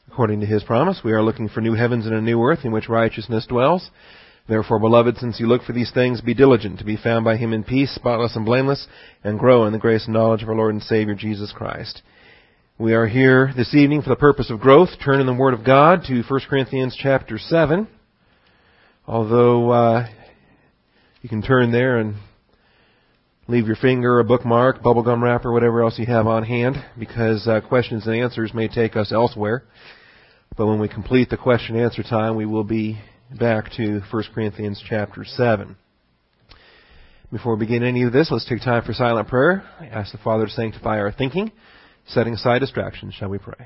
According to His promise, we are looking for new heavens and a new earth in which righteousness dwells. Therefore, beloved, since you look for these things, be diligent to be found by Him in peace, spotless and blameless, and grow in the grace and knowledge of our Lord and Savior, Jesus Christ. We are here this evening for the purpose of growth. Turn in the Word of God to 1 Corinthians chapter 7. Although you can turn there and leave your finger, a bookmark, bubblegum wrapper, whatever else you have on hand, because questions and answers may take us elsewhere. But when we complete the question and answer time, we will be back to 1 Corinthians chapter 7. Before we begin any of this, let's take time for silent prayer. I ask the Father to sanctify our thinking, setting aside distractions. Shall we pray?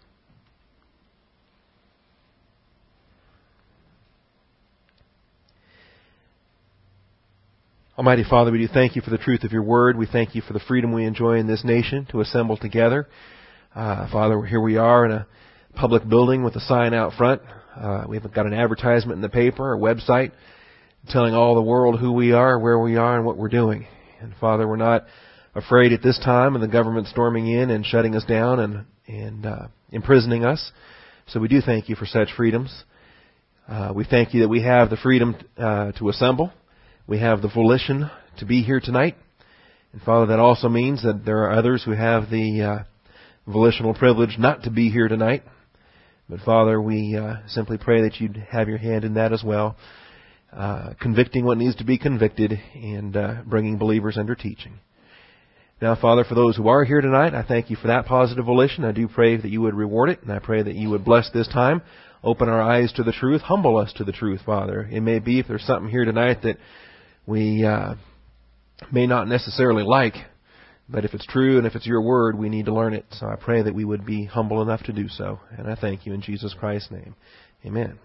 Almighty Father, we do thank You for the truth of Your Word. We thank You for the freedom we enjoy in this nation to assemble together. Father, here we are in a public building with a sign out front. We've got an advertisement in the paper, a website, telling all the world who we are, where we are, and what we're doing. And Father, we're not afraid at this time of the government storming in and shutting us down and imprisoning us. So we do thank You for such freedoms. We thank You that we have the freedom to assemble. We have the volition to be here tonight. And Father, that also means that there are others who have the volitional privilege not to be here tonight. But Father, we simply pray that You'd have Your hand in that as well, convicting what needs to be convicted and bringing believers under teaching. Now, Father, for those who are here tonight, I thank You for that positive volition. I do pray that You would reward it, and I pray that You would bless this time, open our eyes to the truth, humble us to the truth, Father. It may be if there's something here tonight that we may not necessarily like, but if it's true and if it's Your Word, we need to learn it. So I pray that we would be humble enough to do so. And I thank You in Jesus Christ's name. Amen.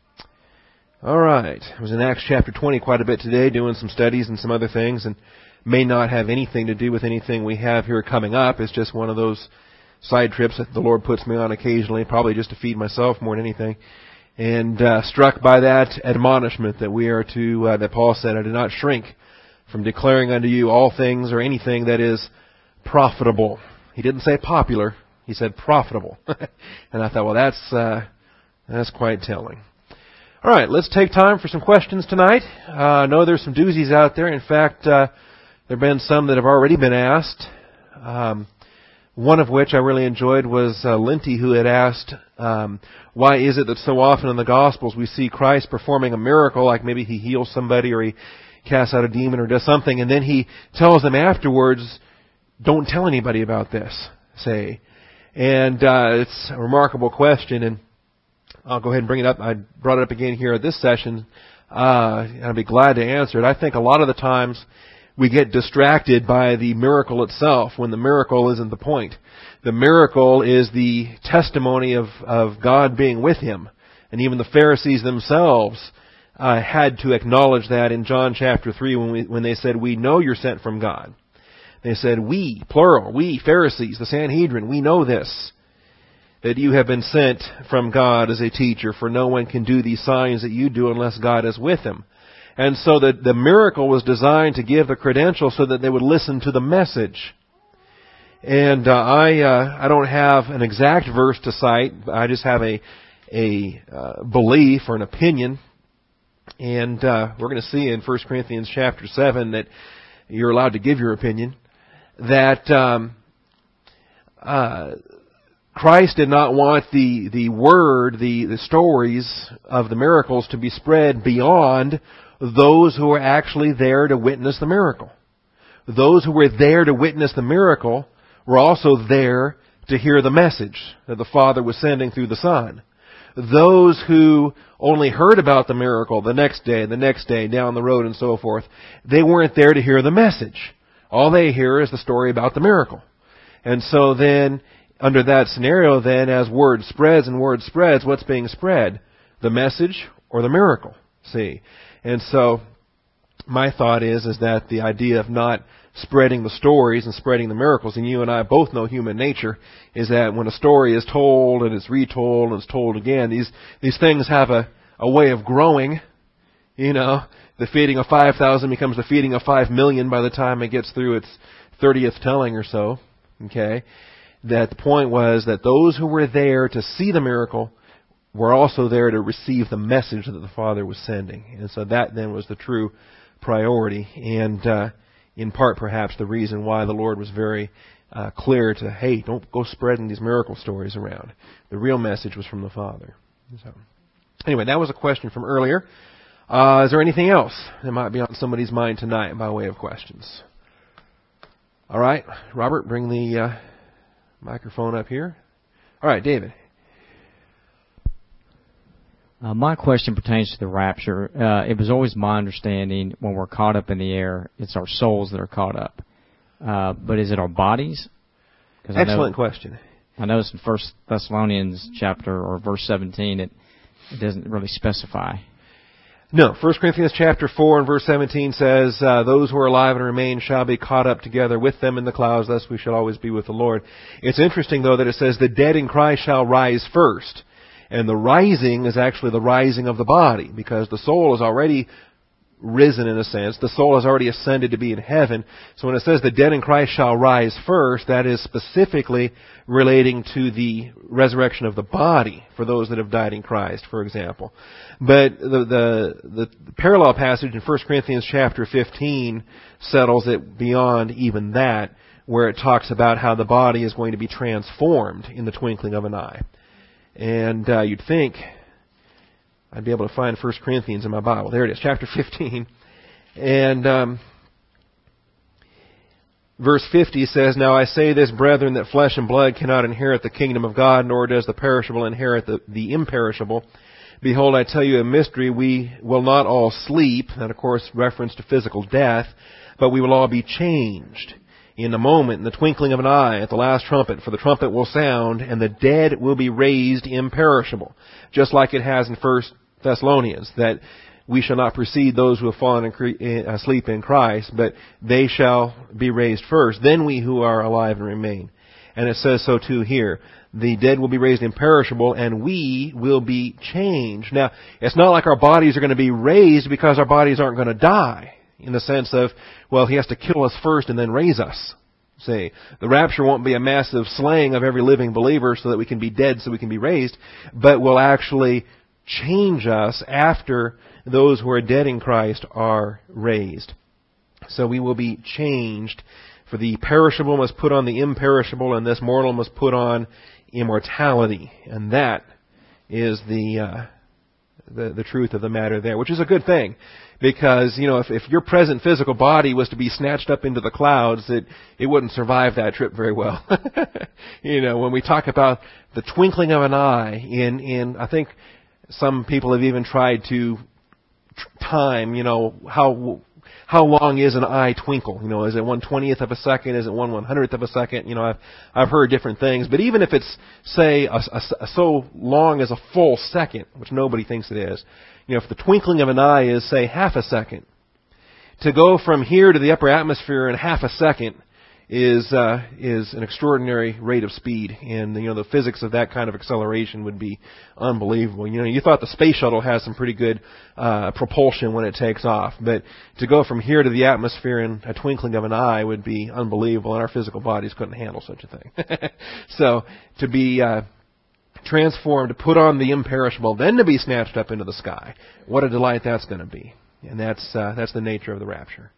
All right. I was in Acts chapter 20 quite a bit today, doing some studies and some other things, and may not have anything to do with anything we have here coming up. It's just one of those side trips that the Lord puts me on occasionally, probably just to feed myself more than anything. And struck by that admonishment that we are to, that Paul said, I do not shrink from declaring unto you all things or anything that is profitable. He didn't say popular. He said profitable. And I thought, well, that's quite telling. All right, let's take time for some questions tonight. I know there's some doozies out there. In fact, there have been some that have already been asked. One of which I really enjoyed was Linty, who had asked, why is it that so often in the Gospels we see Christ performing a miracle, like maybe He heals somebody or He casts out a demon or does something, and then He tells them afterwards, don't tell anybody about this, say. And it's a remarkable question, and I'll go ahead and bring it up. I brought it up again here at this session, and I'd be glad to answer it. I think a lot of the times we get distracted by the miracle itself when the miracle isn't the point. The miracle is the testimony of God being with him. And even the Pharisees themselves had to acknowledge that in John chapter 3 when they said, we know you're sent from God. They said, we, plural, we, Pharisees, the Sanhedrin, we know this, that you have been sent from God as a teacher, for no one can do these signs that you do unless God is with him. And so the miracle was designed to give the credential so that they would listen to the message. And I don't have an exact verse to cite. I just have a belief or an opinion. And we're going to see in 1 Corinthians chapter 7 that you're allowed to give your opinion. That Christ did not want the word, the stories of the miracles to be spread beyond those who were actually there to witness the miracle. Those who were there to witness the miracle were also there to hear the message that the Father was sending through the Son. Those who only heard about the miracle the next day, down the road and so forth, they weren't there to hear the message. All they hear is the story about the miracle. And so then, under that scenario then, as word spreads, what's being spread? The message or the miracle? See? And so, my thought is that the idea of not spreading the stories and spreading the miracles, and you and I both know human nature, is that when a story is told and it's retold and it's told again, these things have a way of growing. You know, the feeding of 5,000 becomes the feeding of 5 million by the time it gets through its 30th telling or so. Okay? that the point was that those who were there to see the miracle were also there to receive the message that the Father was sending. And so that then was the true priority, and in part perhaps the reason why the Lord was very clear to, hey, don't go spreading these miracle stories around. The real message was from the Father. So, anyway, that was a question from earlier. Is there anything else that might be on somebody's mind tonight by way of questions? All right, Robert, bring the microphone up here. All right, David. My question pertains to the rapture. It was always my understanding when we're caught up in the air, it's our souls that are caught up. But is it our bodies? Excellent question. I noticed in 1 Thessalonians chapter or verse 17, it doesn't really specify. No, 1 Corinthians chapter 4 and verse 17 says, those who are alive and remain shall be caught up together with them in the clouds, thus we shall always be with the Lord. It's interesting, though, that it says the dead in Christ shall rise first. And the rising is actually the rising of the body, because the soul is already risen in a sense. The soul has already ascended to be in heaven. So when it says the dead in Christ shall rise first, that is specifically relating to the resurrection of the body for those that have died in Christ, for example. But the parallel passage in 1 Corinthians chapter 15 settles it beyond even that, where it talks about how the body is going to be transformed in the twinkling of an eye. And you'd think I'd be able to find 1 Corinthians in my Bible. There it is, chapter 15. And verse 50 says, Now I say this, brethren, that flesh and blood cannot inherit the kingdom of God, nor does the perishable inherit the imperishable. Behold, I tell you a mystery, we will not all sleep, that of course reference to physical death, but we will all be changed in a moment, in the twinkling of an eye, at the last trumpet, for the trumpet will sound, and the dead will be raised imperishable. Just like it has in 1 Thessalonians, that we shall not precede those who have fallen asleep in Christ, but they shall be raised first. Then we who are alive and remain. And it says so too here. The dead will be raised imperishable, and we will be changed. Now, it's not like our bodies are going to be raised because our bodies aren't going to die, in the sense of, well, He has to kill us first and then raise us. See, the rapture won't be a massive slaying of every living believer so that we can be dead so we can be raised, but will actually change us after those who are dead in Christ are raised. So we will be changed. For the perishable must put on the imperishable, and this mortal must put on immortality. And that is the truth of the matter there, which is a good thing. Because, if your present physical body was to be snatched up into the clouds, it wouldn't survive that trip very well. When we talk about the twinkling of an eye, I think some people have even tried to time, how long is an eye twinkle? Is it 1/20th of a second? Is it 1/100th of a second? I've heard different things. But even if it's, say, so long as a full second, which nobody thinks it is, if the twinkling of an eye is, say, half a second, to go from here to the upper atmosphere in half a second is an extraordinary rate of speed. And, the physics of that kind of acceleration would be unbelievable. You thought the space shuttle has some pretty good propulsion when it takes off. But to go from here to the atmosphere in a twinkling of an eye would be unbelievable, and our physical bodies couldn't handle such a thing. So, to be transformed, to put on the imperishable, then to be snatched up into the sky, what a delight that's going to be. And that's the nature of the rapture.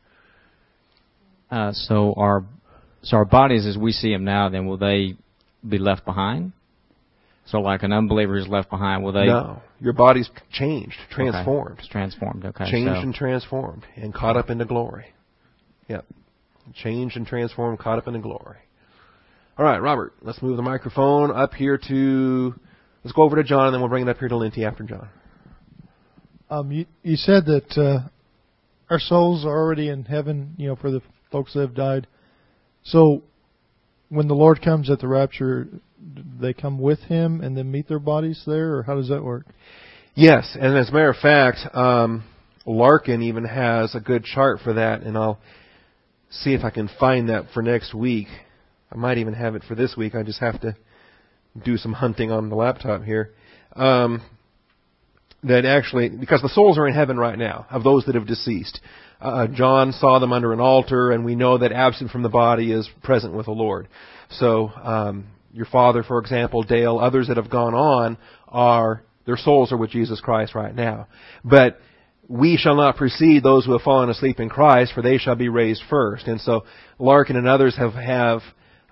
So our bodies as we see them now, then will they be left behind? So like an unbeliever is left behind, will they? No. Your body's changed, transformed. Okay. It's transformed, okay. Changed and transformed and caught up into glory. Yep. Changed and transformed, caught up into glory. All right, Robert, let's move the microphone up here let's go over to John, and then we'll bring it up here to Linty after John. You said that our souls are already in heaven, for the folks that have died. So when the Lord comes at the rapture, do they come with Him and then meet their bodies there, or how does that work? Yes, and as a matter of fact, Larkin even has a good chart for that, and I'll see if I can find that for next week. I might even have it for this week. I just have to do some hunting on the laptop here. That actually, because the souls are in heaven right now, of those that have deceased. John saw them under an altar, and we know that absent from the body is present with the Lord. So your father, for example, Dale, others that have gone on, their souls are with Jesus Christ right now. But we shall not precede those who have fallen asleep in Christ, for they shall be raised first. And so Larkin and others have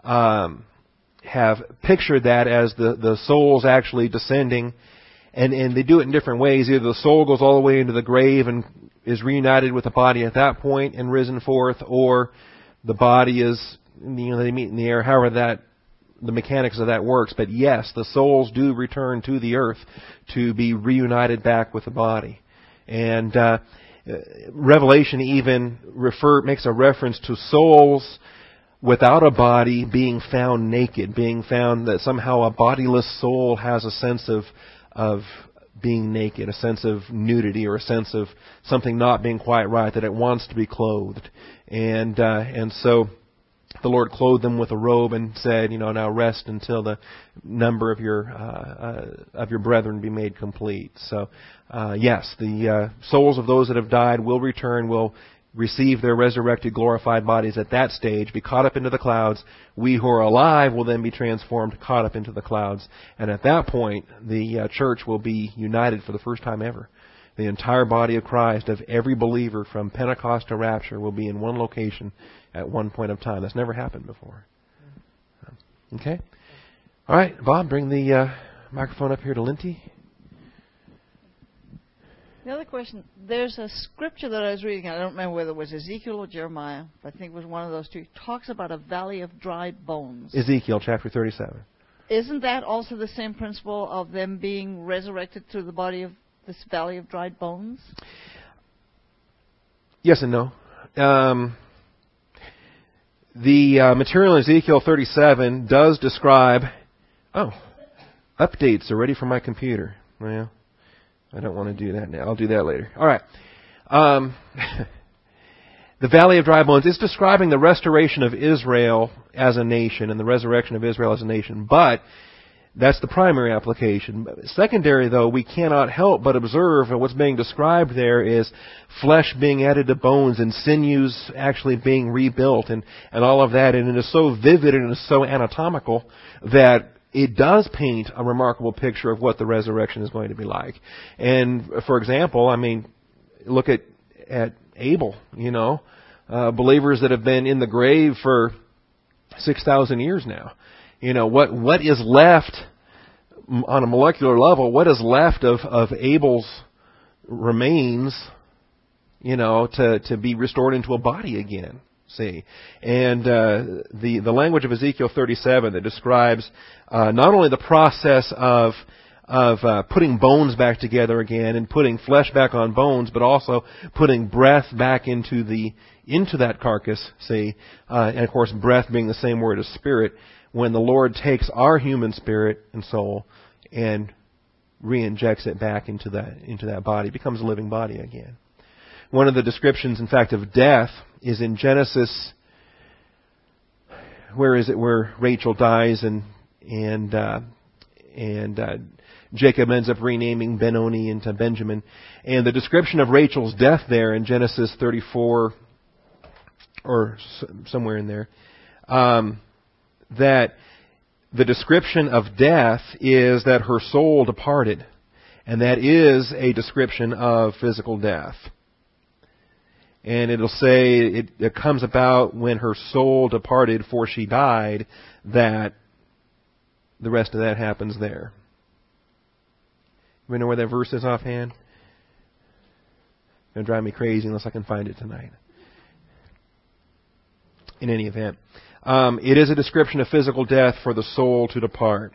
pictured that as the souls actually descending, and they do it in different ways. Either the soul goes all the way into the grave and is reunited with the body at that point and risen forth, or the body is, they meet in the air, however the mechanics of that works. But yes, the souls do return to the earth to be reunited back with the body. And Revelation even makes a reference to souls without a body being found naked, being found that somehow a bodiless soul has a sense of being naked, a sense of nudity, or a sense of something not being quite right, that it wants to be clothed. And so the Lord clothed them with a robe and said, now rest until the number of your brethren be made complete. So, yes, the souls of those that have died will return, will receive their resurrected, glorified bodies at that stage, be caught up into the clouds. We who are alive will then be transformed, caught up into the clouds. And at that point, the church will be united for the first time ever. The entire body of Christ, of every believer from Pentecost to rapture, will be in one location at one point of time. That's never happened before. Okay? All right, Bob, bring the microphone up here to Linty. The other question, there's a scripture that I was reading, I don't remember whether it was Ezekiel or Jeremiah, but I think it was one of those two. It talks about a valley of dry bones. Ezekiel chapter 37. Isn't that also the same principle of them being resurrected through the body of this valley of dried bones? Yes and no. The material in Ezekiel 37 does describe... updates are ready for my computer. Well, I don't want to do that now. I'll do that later. All right. The Valley of Dry Bones is describing the restoration of Israel as a nation and the resurrection of Israel as a nation. But that's the primary application. Secondary, though, we cannot help but observe that what's being described there is flesh being added to bones and sinews actually being rebuilt and all of that. And it is so vivid and it is so anatomical that it does paint a remarkable picture of what the resurrection is going to be like. And, for example, look at Abel, believers that have been in the grave for 6,000 years now. What is left on a molecular level, what is left of Abel's remains, to be restored into a body again. See, and the language of Ezekiel 37 that describes not only the process of putting bones back together again and putting flesh back on bones, but also putting breath back into that carcass. See, and of course, breath being the same word as spirit. When the Lord takes our human spirit and soul and re-injects it back into that body, it becomes a living body again. One of the descriptions, in fact, of death is in Genesis. Where is it? Where Rachel dies and Jacob ends up renaming Benoni into Benjamin. And the description of Rachel's death there in Genesis 34 or somewhere in there, that the description of death is that her soul departed. And that is a description of physical death. And it'll say it comes about when her soul departed, for she died, that the rest of that happens there. You know where that verse is offhand? It's going to drive me crazy unless I can find it tonight. In any event, it is a description of physical death for the soul to depart.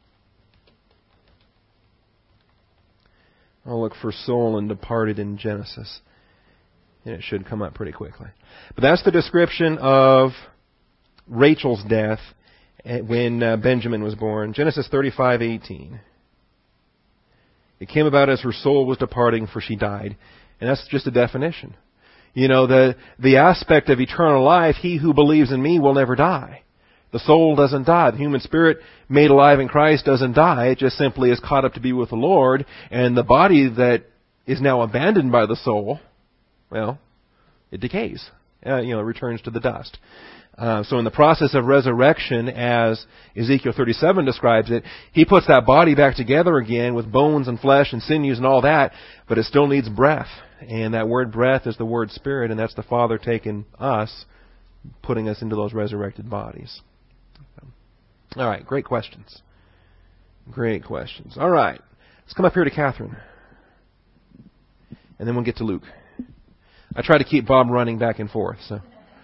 I'll look for soul and departed in Genesis. And it should come up pretty quickly. But that's the description of Rachel's death when Benjamin was born. Genesis 35:18. It came about as her soul was departing, for she died. And that's just a definition. The aspect of eternal life, he who believes in me will never die. The soul doesn't die. The human spirit made alive in Christ doesn't die. It just simply is caught up to be with the Lord. And the body that is now abandoned by the soul, well, it decays. It returns to the dust. So in the process of resurrection, as Ezekiel 37 describes it, he puts that body back together again with bones and flesh and sinews and all that, but it still needs breath. And that word breath is the word spirit, and that's the Father taking us, putting us into those resurrected bodies. All right, great questions. Great questions. All right, let's come up here to Catherine. And then we'll get to Luke. I try to keep Bob running back and forth, so...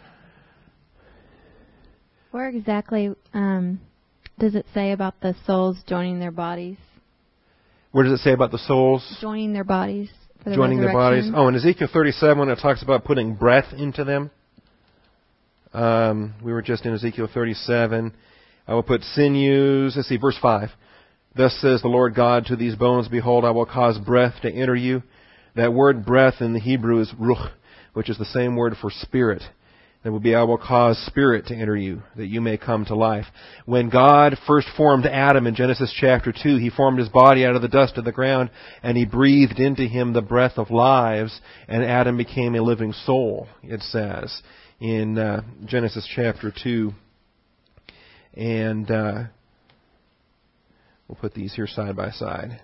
Where exactly does it say about the souls joining their bodies? Where does it say about the souls? Joining their bodies for the joining their bodies. resurrection? Oh, in Ezekiel 37, when it talks about putting breath into them. We were just in Ezekiel 37. I will put sinews. Let's see, verse 5. Thus says the Lord God to these bones, behold, I will cause breath to enter you. That word breath in the Hebrew is ruch, which is the same word for spirit. That will be, I will cause spirit to enter you, that you may come to life. When God first formed Adam in Genesis chapter 2, He formed his body out of the dust of the ground, and He breathed into him the breath of lives, and Adam became a living soul, it says, in Genesis chapter 2. And we'll put these here side by side.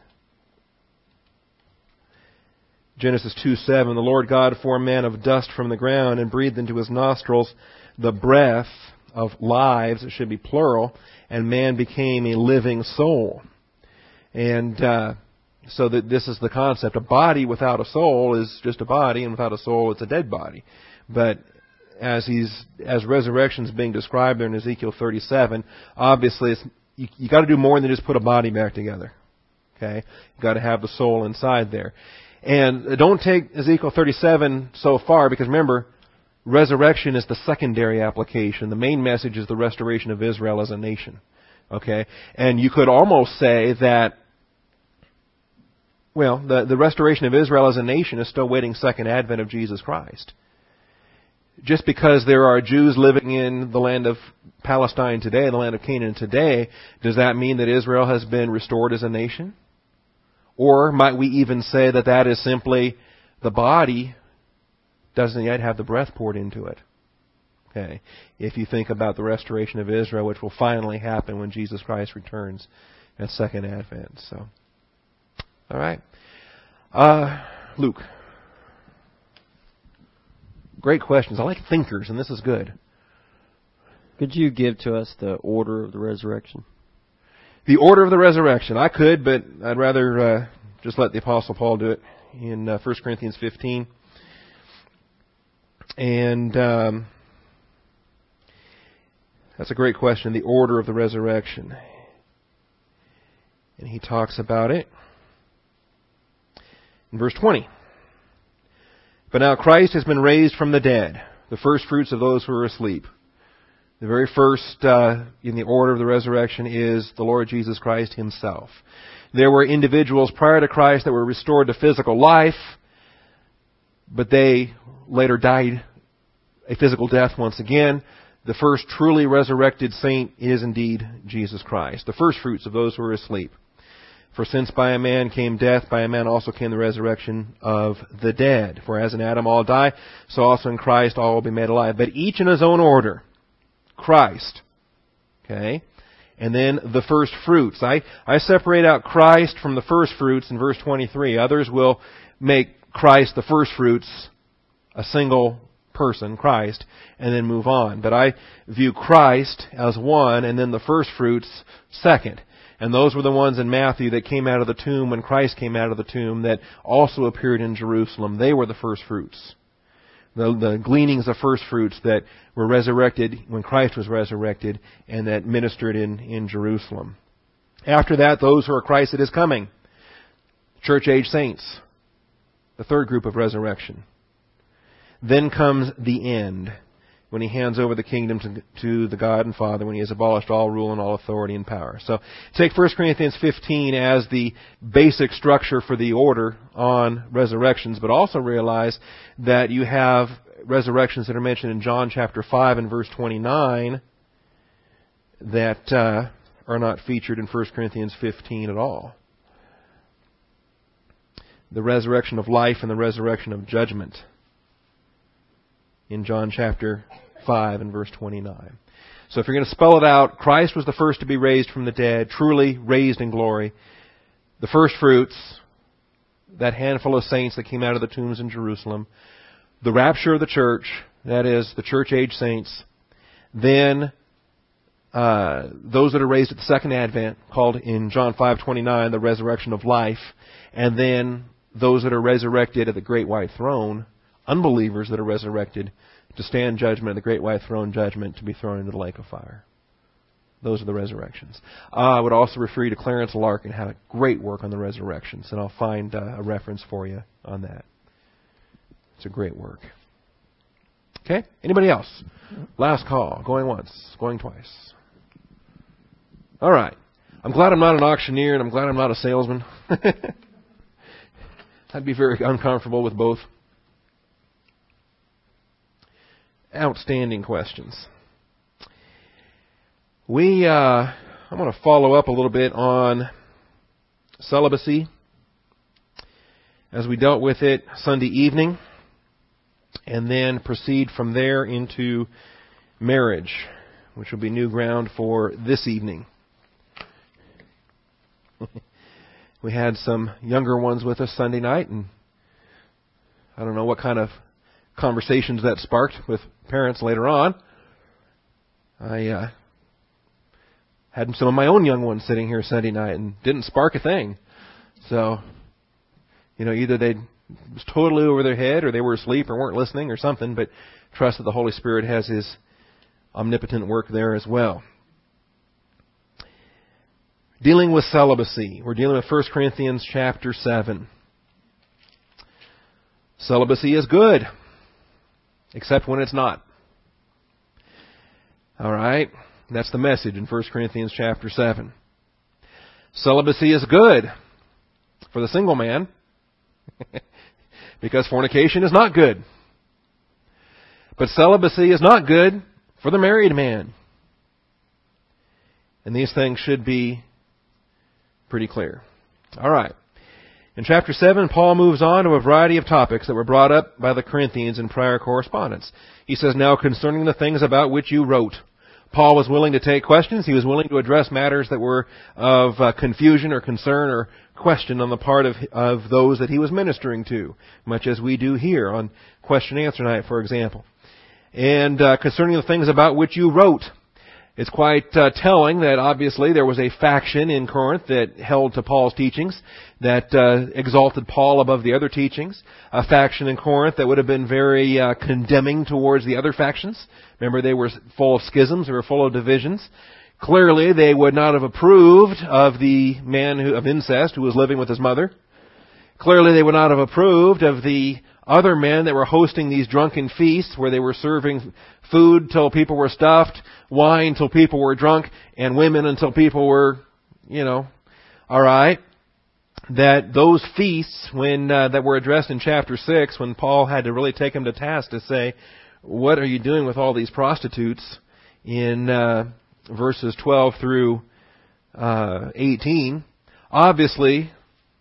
Genesis 2:7, the Lord God formed man of dust from the ground and breathed into his nostrils the breath of lives, it should be plural, and man became a living soul. And so that this is the concept. A body without a soul is just a body, and without a soul it's a dead body. But as resurrection is being described there in Ezekiel 37, obviously you got to do more than just put a body back together. Okay, you got to have the soul inside there. And don't take Ezekiel 37 so far, because remember, resurrection is the secondary application. The main message is the restoration of Israel as a nation. Okay? And you could almost say that, well, the restoration of Israel as a nation is still waiting second advent of Jesus Christ. Just because there are Jews living in the land of Palestine today, the land of Canaan today, does that mean that Israel has been restored as a nation? Or might we even say that that is simply the body doesn't yet have the breath poured into it? Okay. If you think about the restoration of Israel, which will finally happen when Jesus Christ returns at second advent. So, all right. Luke. Great questions. I like thinkers, and this is good. Could you give to us the order of the resurrection? The order of the resurrection. I could, but I'd rather just let the Apostle Paul do it in 1 Corinthians 15. And that's a great question, the order of the resurrection. And he talks about it in verse 20. But now Christ has been raised from the dead, the first fruits of those who are asleep. The very first in the order of the resurrection is the Lord Jesus Christ Himself. There were individuals prior to Christ that were restored to physical life, but they later died a physical death once again. The first truly resurrected saint is indeed Jesus Christ, the first fruits of those who are asleep. For since by a man came death, by a man also came the resurrection of the dead. For as in Adam all die, so also in Christ all will be made alive. But each in his own order. Christ. Okay? And then the first fruits. I separate out Christ from the first fruits in verse 23. Others will make Christ the first fruits, a single person, Christ, and then move on. But I view Christ as one, and then the first fruits second. And those were the ones in Matthew that came out of the tomb when Christ came out of the tomb that also appeared in Jerusalem. They were the first fruits. The gleanings of first fruits that were resurrected when Christ was resurrected and that ministered in Jerusalem. After that, those who are Christ at His coming. Church-age saints. The third group of resurrection. Then comes the end, when He hands over the kingdom to the God and Father, when He has abolished all rule and all authority and power. So take 1 Corinthians 15 as the basic structure for the order on resurrections, but also realize that you have resurrections that are mentioned in John chapter 5 and verse 29 that are not featured in 1 Corinthians 15 at all. The resurrection of life and the resurrection of judgment. in John chapter 5 and verse 29. So if you're going to spell it out, Christ was the first to be raised from the dead, truly raised in glory. The first fruits, that handful of saints that came out of the tombs in Jerusalem. The rapture of the church, that is, the church-age saints. Then those that are raised at the second advent, called in John 5:29 the resurrection of life. And then those that are resurrected at the great white throne, unbelievers that are resurrected to stand judgment at the great white throne judgment, to be thrown into the lake of fire. Those are the resurrections. I would also refer you to Clarence Larkin, had a great work on the resurrections, and I'll find a reference for you on that. It's a great work. Okay? Anybody else? Last call. Going once. Going twice. All right. I'm glad I'm not an auctioneer, and I'm glad I'm not a salesman. I'd be very uncomfortable with both. Outstanding questions. I'm going to follow up a little bit on celibacy as we dealt with it Sunday evening, and then proceed from there into marriage, which will be new ground for this evening. We had some younger ones with us Sunday night, and I don't know what kind of conversations that sparked with parents later on. I had some of my own young ones sitting here Sunday night and didn't spark a thing. So, either they was totally over their head, or they were asleep, or weren't listening, or something, but trust that the Holy Spirit has His omnipotent work there as well. Dealing with celibacy. We're dealing with 1 Corinthians chapter 7. Celibacy is good, except when it's not. All right? That's the message in 1 Corinthians chapter 7. Celibacy is good for the single man, because fornication is not good. But celibacy is not good for the married man. And these things should be pretty clear. All right. In chapter 7, Paul moves on to a variety of topics that were brought up by the Corinthians in prior correspondence. He says, now concerning the things about which you wrote. Paul was willing to take questions. He was willing to address matters that were of confusion or concern or question on the part of those that he was ministering to, much as we do here on Question and Answer Night, for example. And concerning the things about which you wrote, it's quite telling that obviously there was a faction in Corinth that held to Paul's teachings, that exalted Paul above the other teachings. A faction in Corinth that would have been very condemning towards the other factions. Remember, they were full of schisms, they were full of divisions. Clearly, they would not have approved of the man of incest who was living with his mother. Clearly, they would not have approved of the other men that were hosting these drunken feasts where they were serving food till people were stuffed, wine till people were drunk, and women until people were, all right. That those feasts, when that were addressed in chapter 6, when Paul had to really take them to task to say, what are you doing with all these prostitutes in verses 12 through 18, obviously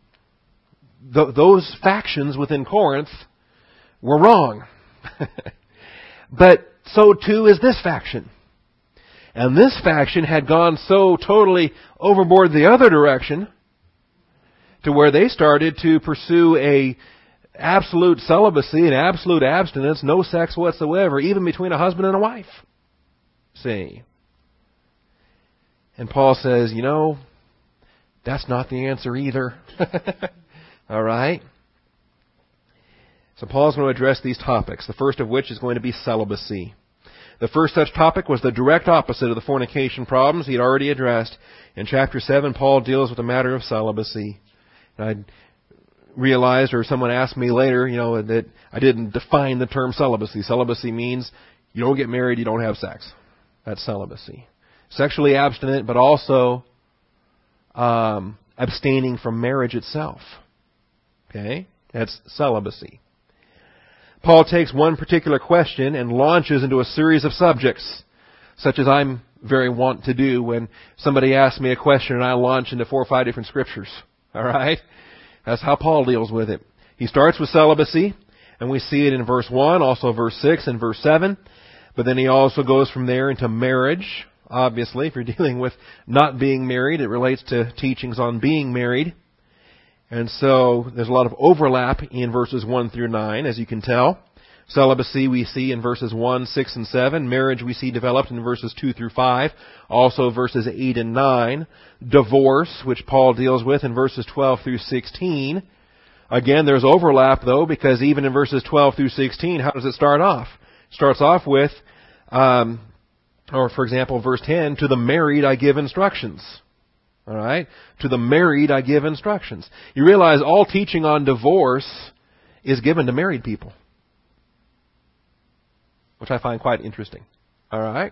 those factions within Corinth were wrong. But so too is this faction. And this faction had gone so totally overboard the other direction to where they started to pursue a absolute celibacy and absolute abstinence, no sex whatsoever, even between a husband and a wife. See? And Paul says, that's not the answer either. All right? So Paul's going to address these topics, the first of which is going to be celibacy. The first such topic was the direct opposite of the fornication problems he had already addressed. In chapter 7, Paul deals with the matter of celibacy. And I realized, or someone asked me later, that I didn't define the term celibacy. Celibacy means you don't get married, you don't have sex. That's celibacy. Sexually abstinent, but also abstaining from marriage itself. Okay? That's celibacy. Paul takes one particular question and launches into a series of subjects, such as I'm very wont to do when somebody asks me a question and I launch into 4 or 5 different scriptures. All right? That's how Paul deals with it. He starts with celibacy, And we see it in verse 1, also verse 6 and verse 7. But then he also goes from there into marriage. Obviously, if you're dealing with not being married, it relates to teachings on being married. And so there's a lot of overlap in verses 1 through 9, as you can tell. Celibacy we see in verses 1, 6, and 7. Marriage we see developed in verses 2 through 5. Also verses 8 and 9. Divorce, which Paul deals with in verses 12 through 16. Again, there's overlap, though, because even in verses 12 through 16, how does it start off? It starts off with, or for example, verse 10, to the married I give instructions. All right? To the married I give instructions. You realize all teaching on divorce is given to married people, which I find quite interesting. All right?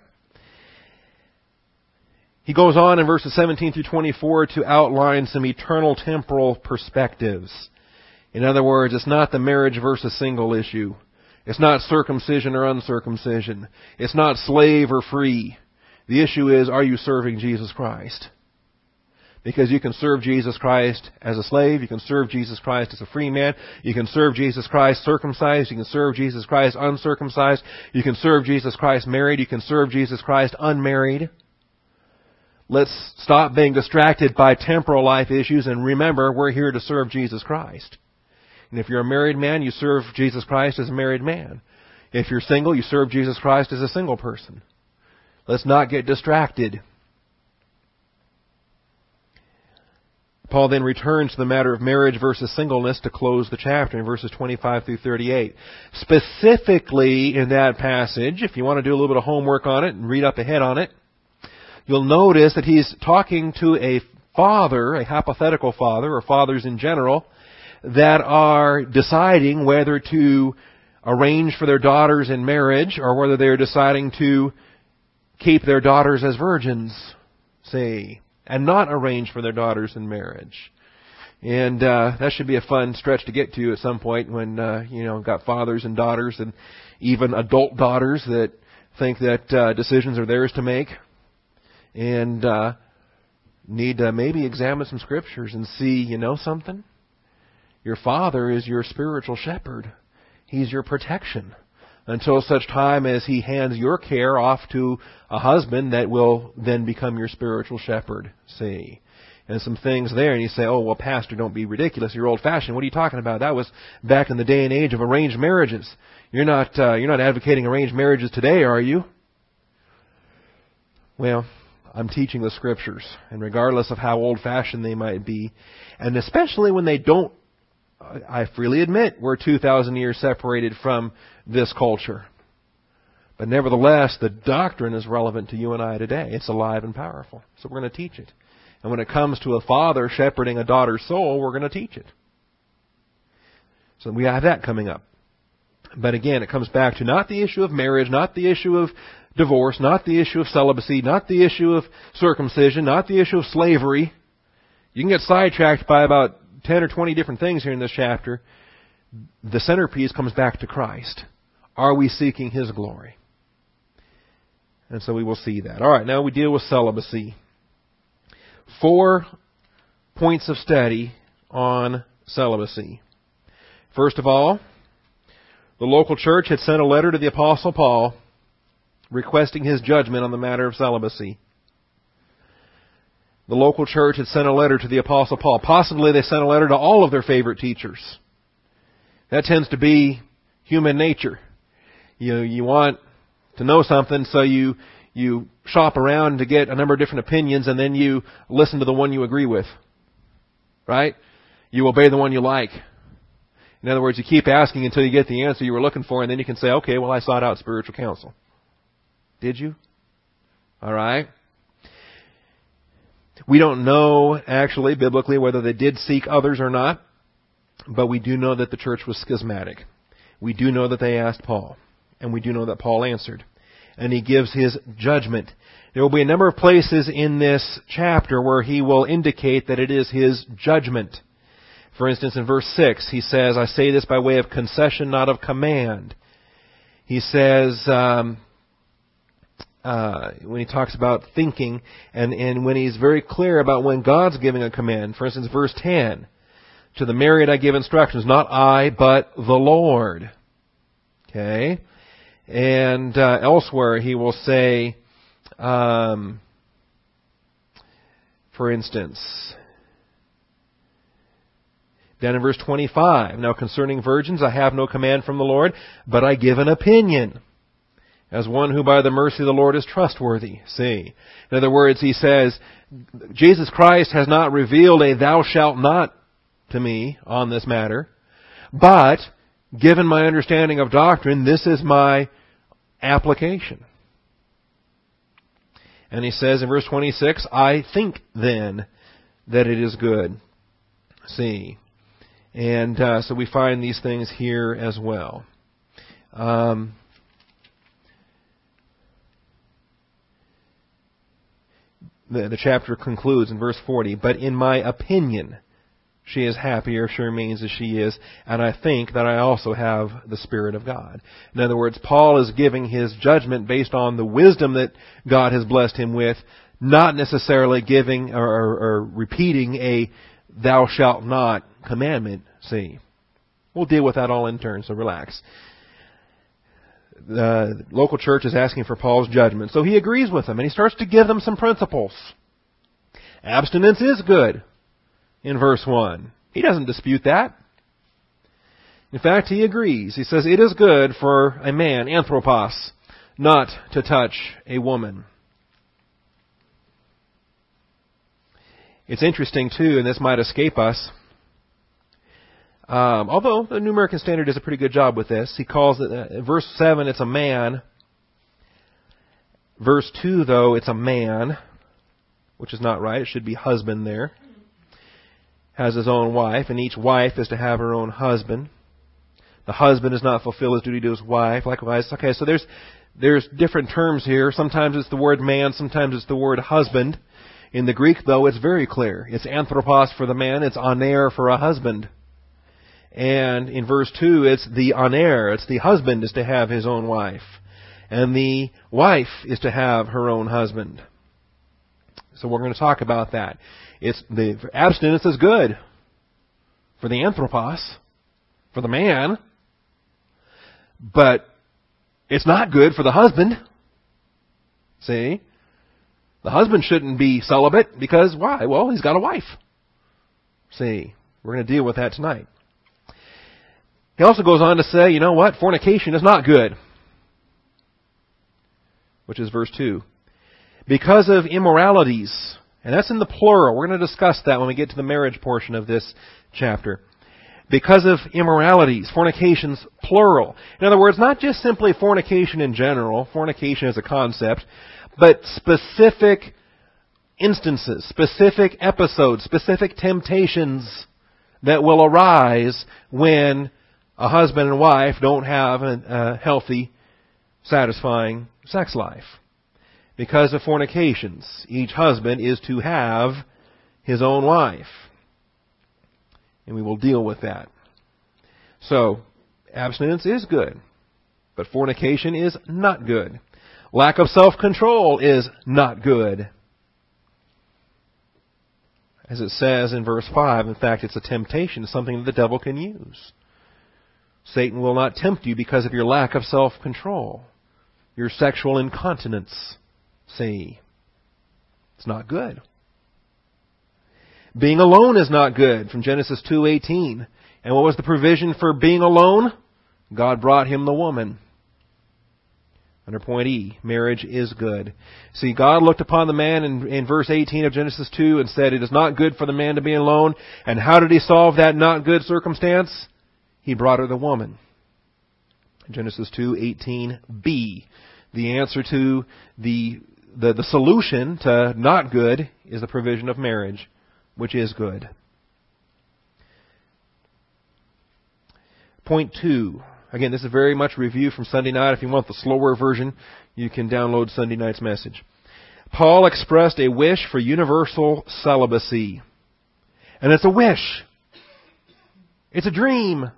He goes on in verses 17 through 24 to outline some eternal temporal perspectives. In other words, it's not the marriage versus single issue. It's not circumcision or uncircumcision. It's not slave or free. The issue is, are you serving Jesus Christ? Because you can serve Jesus Christ as a slave. You can serve Jesus Christ as a free man. You can serve Jesus Christ circumcised. You can serve Jesus Christ uncircumcised. You can serve Jesus Christ married. You can serve Jesus Christ unmarried. Let's stop being distracted by temporal life issues and remember we're here to serve Jesus Christ. And if you're a married man, you serve Jesus Christ as a married man. If you're single, you serve Jesus Christ as a single person. Let's not get distracted. Paul then returns to the matter of marriage versus singleness to close the chapter in verses 25 through 38. Specifically in that passage, if you want to do a little bit of homework on it and read up ahead on it, you'll notice that he's talking to a father, a hypothetical father, or fathers in general, that are deciding whether to arrange for their daughters in marriage or whether they're deciding to keep their daughters as virgins, say, and not arrange for their daughters in marriage. And that should be a fun stretch to get to at some point when, got fathers and daughters and even adult daughters that think that decisions are theirs to make and need to maybe examine some scriptures and see, you know something? Your father is your spiritual shepherd. He's your protection until such time as he hands your care off to a husband that will then become your spiritual shepherd, see. And some things there, and you say, oh, well, Pastor, don't be ridiculous. You're old-fashioned. What are you talking about? That was back in the day and age of arranged marriages. You're not advocating arranged marriages today, are you? Well, I'm teaching the Scriptures, and regardless of how old-fashioned they might be, and especially when they don't, I freely admit we're 2,000 years separated from this culture. But nevertheless, the doctrine is relevant to you and I today. It's alive and powerful. So we're going to teach it. And when it comes to a father shepherding a daughter's soul, we're going to teach it. So we have that coming up. But again, it comes back to not the issue of marriage, not the issue of divorce, not the issue of celibacy, not the issue of circumcision, not the issue of slavery. You can get sidetracked by about 10 or 20 different things here in this chapter. The centerpiece comes back to Christ. Are we seeking His glory? And so we will see that. All right, now we deal with celibacy. 4 points of study on celibacy. First of all, the local church had sent a letter to the Apostle Paul requesting his judgment on the matter of celibacy. The local church had sent a letter to the Apostle Paul. Possibly they sent a letter to all of their favorite teachers. That tends to be human nature. You want to know something, so you shop around to get a number of different opinions, and then you listen to the one you agree with. Right? You obey the one you like. In other words, you keep asking until you get the answer you were looking for, and then you can say, okay, well, I sought out spiritual counsel. Did you? All right. We don't know, actually, biblically, whether they did seek others or not, but we do know that the church was schismatic. We do know that they asked Paul, and we do know that Paul answered, and he gives his judgment. There will be a number of places in this chapter where he will indicate that it is his judgment. For instance, in verse 6, he says, I say this by way of concession, not of command. He says, when he talks about thinking, and when he's very clear about when God's giving a command. For instance, verse 10, to the married I give instructions, not I, but the Lord. Okay? And elsewhere he will say, for instance, down in verse 25, now concerning virgins, I have no command from the Lord, but I give an opinion, as one who by the mercy of the Lord is trustworthy. See? In other words, he says, Jesus Christ has not revealed a thou shalt not to me on this matter, but given my understanding of doctrine, this is my application. And he says in verse 26, I think then that it is good. See? And so we find these things here as well. The chapter concludes in verse 40, but in my opinion, she is happier, she remains as she is, and I think that I also have the Spirit of God. In other words, Paul is giving his judgment based on the wisdom that God has blessed him with, not necessarily giving or repeating a thou shalt not commandment. See, we'll deal with that all in turn, so relax. The local church is asking for Paul's judgment, so he agrees with them, and he starts to give them some principles. Abstinence is good. In verse 1. He doesn't dispute that. In fact, he agrees. He says, it is good for a man, anthropos, not to touch a woman. It's interesting, too, and this might escape us, although the New American Standard does a pretty good job with this. He calls it, verse 7, it's a man. Verse 2, though, it's a man, which is not right. It should be husband there. Has his own wife, and each wife is to have her own husband. The husband does not fulfill his duty to his wife. Likewise, okay, so there's different terms here. Sometimes it's the word man, sometimes it's the word husband. In the Greek, though, it's very clear. It's anthropos for the man, it's aner for a husband. And in verse 2, it's the aner, it's the husband is to have his own wife. And the wife is to have her own husband. So we're going to talk about that. It's the abstinence is good for the anthropos, for the man, but it's not good for the husband. See? The husband shouldn't be celibate because why? Well, he's got a wife. See? We're going to deal with that tonight. He also goes on to say, you know what? Fornication is not good. Which is verse 2. Because of immoralities. And that's in the plural. We're going to discuss that when we get to the marriage portion of this chapter. Because of immoralities, fornications, plural. In other words, not just simply fornication in general, fornication as a concept, but specific instances, specific episodes, specific temptations that will arise when a husband and wife don't have a healthy, satisfying sex life. Because of fornications, each husband is to have his own wife. And we will deal with that. So, abstinence is good, but fornication is not good. Lack of self-control is not good. As it says in verse 5, in fact, it's a temptation, something that the devil can use. Satan will not tempt you because of your lack of self-control, your sexual incontinence. See, it's not good. Being alone is not good, from Genesis 2:18. And what was the provision for being alone? God brought him the woman. Under point E, marriage is good. See, God looked upon the man in verse 18 of Genesis 2 and said, it is not good for the man to be alone. And how did he solve that not good circumstance? He brought her the woman. Genesis 2:18b. The answer to the solution to not good is the provision of marriage, which is good. Point 2. Again, this is very much review from Sunday night. If you want the slower version, you can download Sunday night's message. Paul expressed a wish for universal celibacy. And it's a wish. It's a dream.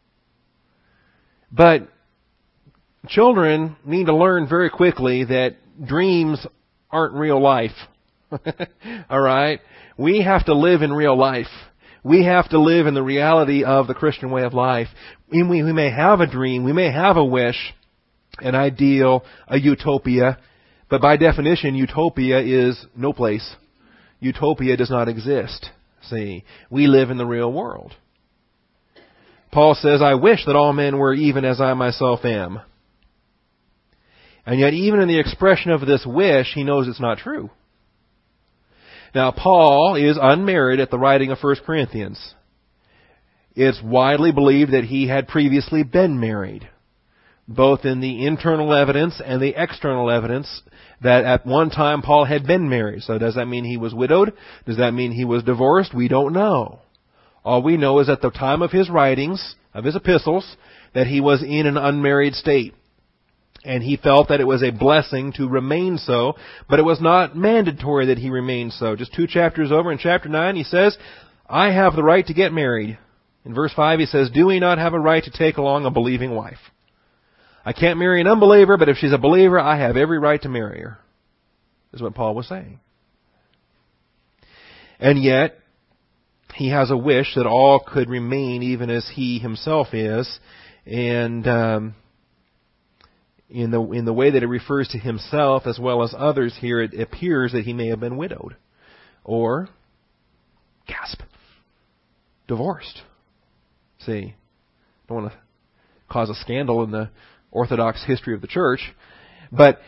But children need to learn very quickly that dreams aren't real life. All right? We have to live in real life. We have to live in the reality of the Christian way of life. We may have a dream, we may have a wish, an ideal, a utopia, but by definition, utopia is no place. Utopia does not exist. See, we live in the real world. Paul says, I wish that all men were even as I myself am. And yet, even in the expression of this wish, he knows it's not true. Now, Paul is unmarried at the writing of 1 Corinthians. It's widely believed that he had previously been married, both in the internal evidence and the external evidence that at one time Paul had been married. So does that mean he was widowed? Does that mean he was divorced? We don't know. All we know is at the time of his writings, of his epistles, that he was in an unmarried state. And he felt that it was a blessing to remain so, but it was not mandatory that he remain so. Just 2 chapters over, in chapter 9, he says, I have the right to get married. In verse 5, he says, do we not have a right to take along a believing wife? I can't marry an unbeliever, but if she's a believer, I have every right to marry her. Is what Paul was saying. And yet, he has a wish that all could remain even as he himself is. And in the way that it refers to himself as well as others here, it appears that he may have been widowed. Or, gasp, divorced. See, don't want to cause a scandal in the Orthodox history of the church, but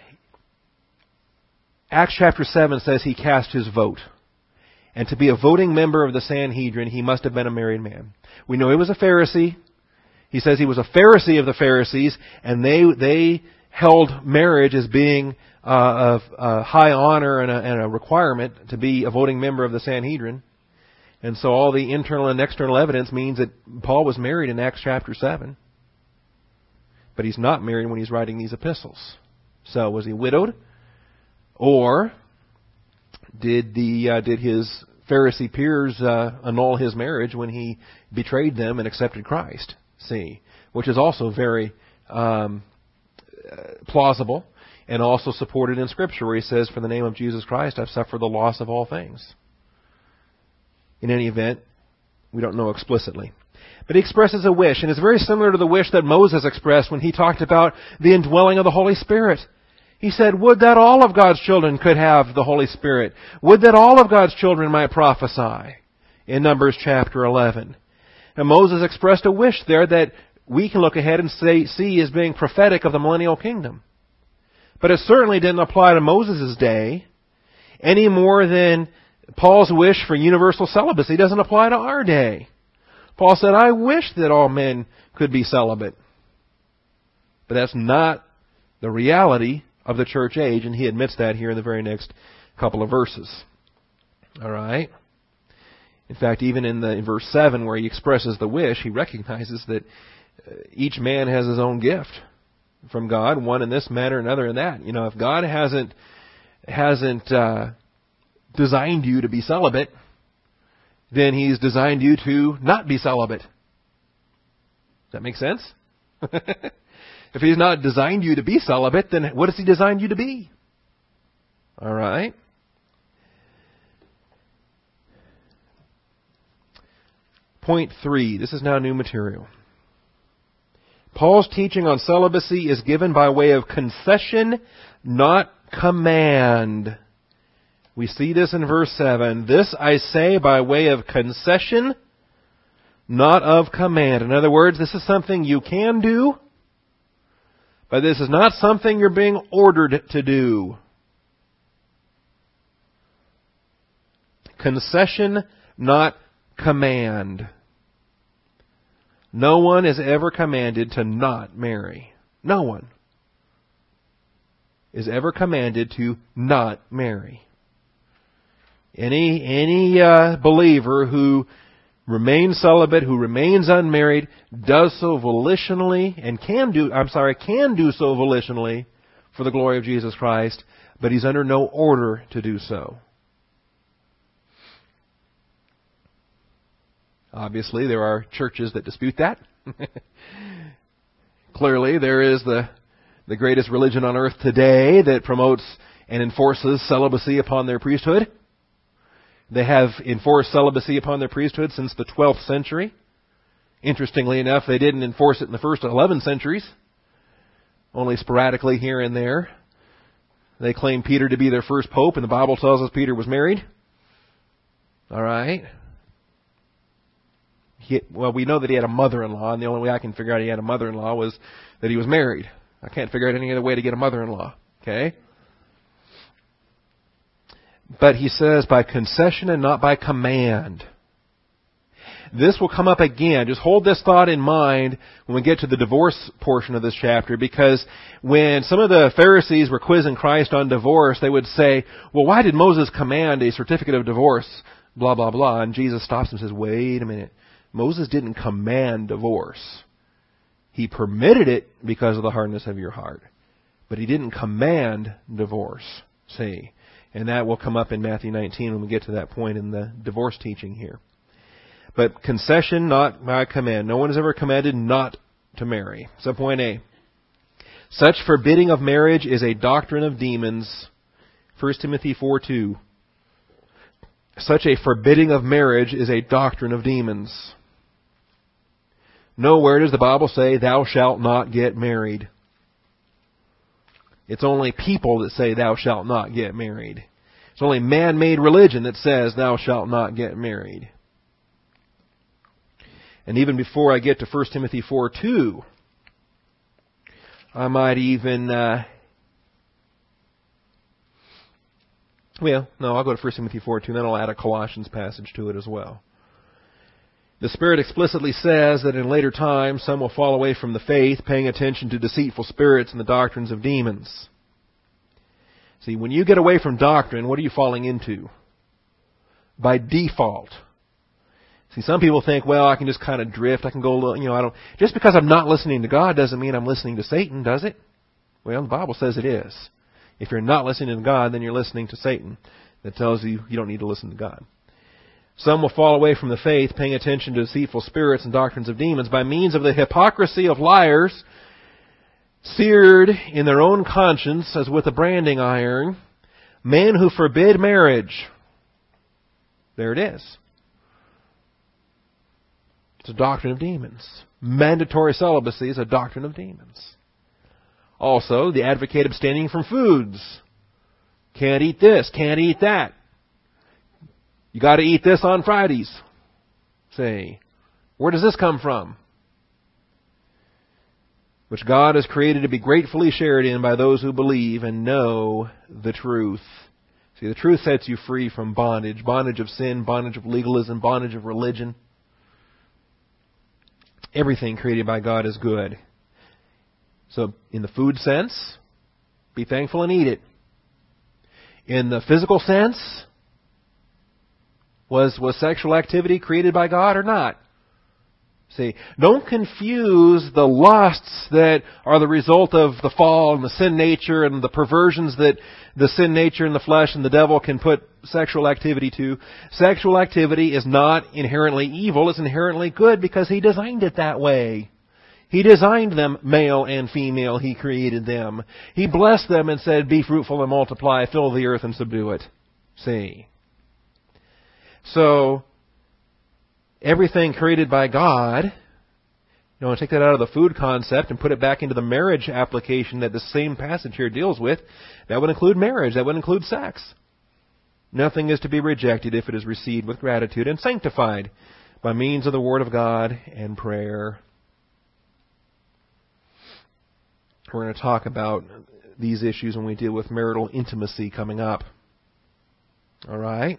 Acts chapter 7 says he cast his vote. And to be a voting member of the Sanhedrin, he must have been a married man. We know he was a Pharisee. He says he was a Pharisee of the Pharisees, and they held marriage as being of high honor and a requirement to be a voting member of the Sanhedrin. And so all the internal and external evidence means that Paul was married in Acts chapter 7. But he's not married when he's writing these epistles. So was he widowed? Or did his Pharisee peers annul his marriage when he betrayed them and accepted Christ? See, which is also very plausible and also supported in Scripture, where he says, for the name of Jesus Christ, I've suffered the loss of all things. In any event, we don't know explicitly. But he expresses a wish, and it's very similar to the wish that Moses expressed when he talked about the indwelling of the Holy Spirit. He said, would that all of God's children could have the Holy Spirit. Would that all of God's children might prophesy. In Numbers chapter 11. And Moses expressed a wish there that we can look ahead and see as being prophetic of the millennial kingdom. But it certainly didn't apply to Moses' day any more than Paul's wish for universal celibacy doesn't apply to our day. Paul said, I wish that all men could be celibate. But that's not the reality of the church age, and he admits that here in the very next couple of verses. All right? In fact, even in verse 7 where he expresses the wish, he recognizes that each man has his own gift from God, one in this manner, another in that. You know, if God hasn't designed you to be celibate, then He's designed you to not be celibate. Does that make sense? If He's not designed you to be celibate, then what has He designed you to be? All right. Point 3. This is now new material. Paul's teaching on celibacy is given by way of concession, not command. We see this in verse 7. This I say by way of concession, not of command. In other words, this is something you can do, but this is not something you're being ordered to do. Concession, not command. No one is ever commanded to not marry. No one is ever commanded to not marry. Any believer who remains celibate, who remains unmarried, does so volitionally and can do so volitionally for the glory of Jesus Christ, but he's under no order to do so. Obviously, there are churches that dispute that. Clearly, there is the greatest religion on earth today that promotes and enforces celibacy upon their priesthood. They have enforced celibacy upon their priesthood since the 12th century. Interestingly enough, they didn't enforce it in the first 11 centuries, only sporadically here and there. They claim Peter to be their first pope, and the Bible tells us Peter was married. All right. Well, we know that he had a mother-in-law, and the only way I can figure out he had a mother-in-law was that he was married. I can't figure out any other way to get a mother-in-law. Okay? But he says, by concession and not by command. This will come up again. Just hold this thought in mind when we get to the divorce portion of this chapter, because when some of the Pharisees were quizzing Christ on divorce, they would say, well, why did Moses command a certificate of divorce? Blah, blah, blah. And Jesus stops and says, wait a minute. Moses didn't command divorce. He permitted it because of the hardness of your heart. But he didn't command divorce. See? And that will come up in Matthew 19 when we get to that point in the divorce teaching here. But concession, not by command. No one is ever commanded not to marry. Subpoint A. Such forbidding of marriage is a doctrine of demons. 1 Timothy 4:2. Such a forbidding of marriage is a doctrine of demons. Nowhere does the Bible say, thou shalt not get married. It's only people that say, thou shalt not get married. It's only man-made religion that says, thou shalt not get married. And even before I get to 1 Timothy 4:2, I might even... I'll go to 1 Timothy 4:2, and then I'll add a Colossians passage to it as well. The Spirit explicitly says that in later times some will fall away from the faith, paying attention to deceitful spirits and the doctrines of demons. See, when you get away from doctrine, what are you falling into? By default. See, some people think, well, I can just kind of drift. I can go a little, just because I'm not listening to God doesn't mean I'm listening to Satan, does it? Well, the Bible says it is. If you're not listening to God, then you're listening to Satan. That tells you you don't need to listen to God. Some will fall away from the faith, paying attention to deceitful spirits and doctrines of demons by means of the hypocrisy of liars, seared in their own conscience as with a branding iron, men who forbid marriage. There it is. It's a doctrine of demons. Mandatory celibacy is a doctrine of demons. Also, the advocate abstaining from foods. Can't eat this, can't eat that. You got to eat this on Fridays. Say, where does this come from? Which God has created to be gratefully shared in by those who believe and know the truth. See, the truth sets you free from bondage. Bondage of sin, bondage of legalism, bondage of religion. Everything created by God is good. So, in the food sense, be thankful and eat it. In the physical sense, was sexual activity created by God or not? See, don't confuse the lusts that are the result of the fall and the sin nature and the perversions that the sin nature and the flesh and the devil can put sexual activity to. Sexual activity is not inherently evil. It's inherently good because He designed it that way. He designed them male and female. He created them. He blessed them and said, be fruitful and multiply, fill the earth and subdue it. See. So, everything created by God, you want to take that out of the food concept and put it back into the marriage application that the same passage here deals with. That would include marriage. That would include sex. Nothing is to be rejected if it is received with gratitude and sanctified by means of the Word of God and prayer. We're going to talk about these issues when we deal with marital intimacy coming up. All right?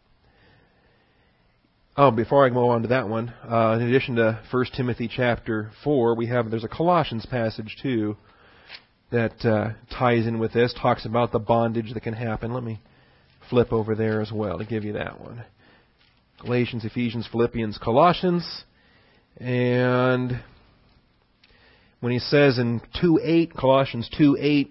Oh, before I go on to that one, in addition to 1 Timothy chapter 4, there's a Colossians passage too that ties in with this, talks about the bondage that can happen. Let me flip over there as well to give you that one. Galatians, Ephesians, Philippians, Colossians. And when he says in 2:8, Colossians 2:8,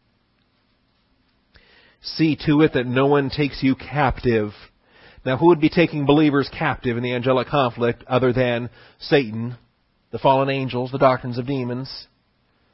see to it that no one takes you captive. Now, who would be taking believers captive in the angelic conflict other than Satan, the fallen angels, the doctrines of demons?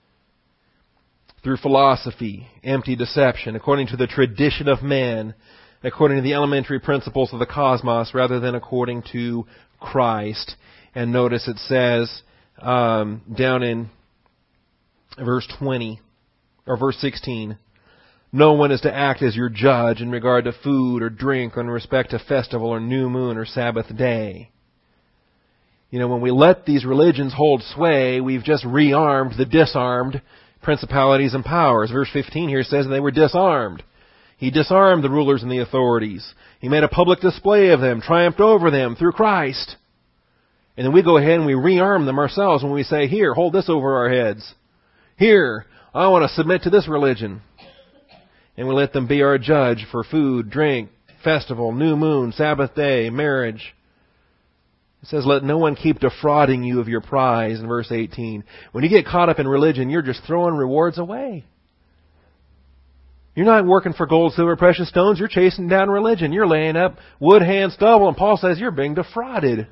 Through philosophy, empty deception, according to the tradition of men, according to the elementary principles of the cosmos rather than according to Christ. And notice it says down in verse 20 or verse 16, no one is to act as your judge in regard to food or drink or in respect to festival or new moon or Sabbath day. You know, when we let these religions hold sway, we've just rearmed the disarmed principalities and powers. Verse 15 here says they were disarmed. He disarmed the rulers and the authorities. He made a public display of them, triumphed over them through Christ. And then we go ahead and we rearm them ourselves when we say, here, hold this over our heads. Here, I want to submit to this religion. And we let them be our judge for food, drink, festival, new moon, Sabbath day, marriage. It says, let no one keep defrauding you of your prize in verse 18. When you get caught up in religion, you're just throwing rewards away. You're not working for gold, silver, precious stones. You're chasing down religion. You're laying up wood, hand, stubble. And Paul says you're being defrauded